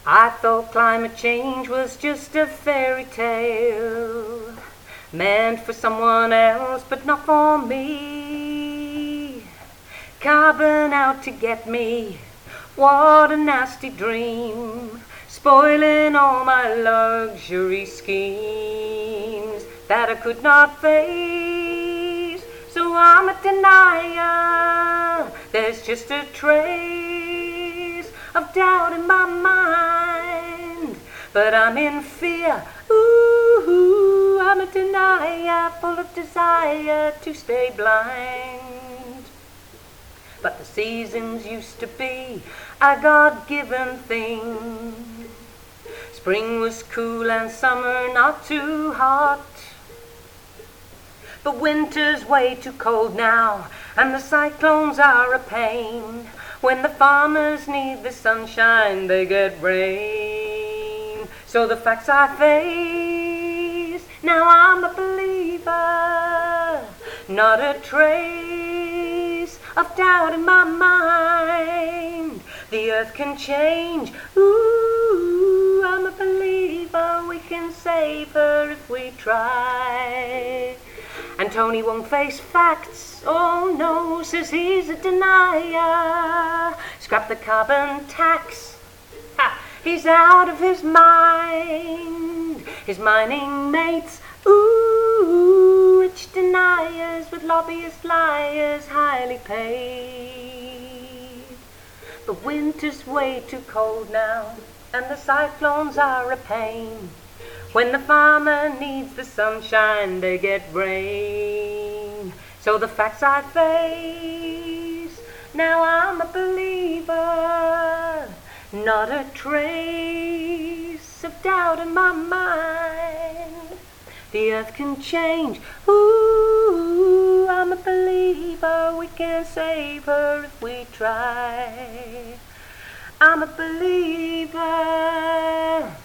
I thought climate change was just a fairy tale, meant for someone else but not for me. Carbon out to get me, what a nasty dream, spoiling all my luxury schemes that I could not face. So I'm a denier, there's just a trace of doubt in my mind, but I'm in fear. Ooh, I'm a denier, full of desire to stay blind. But the seasons used to be a God-given thing. Spring was cool and summer not too hot, but winter's way too cold now, and the cyclones are a pain. When the farmers need the sunshine, they get rain. So the facts I face, now I'm a believer, not a trace of doubt in my mind. The earth can change, ooh, I'm a believer, we can save her if we try. And Tony won't face facts, oh no, says he's a denier. Scrap the carbon tax, ha, he's out of his mind. His mining mates, ooh, rich deniers with lobbyist liars highly paid. The winter's way too cold now, and the cyclones are a pain. When the farmer needs the sunshine, they get rain. So the facts I face, now I'm a believer, not a trace of doubt in my mind. The earth can change, ooh, I'm a believer, we can save her if we try. I'm a believer.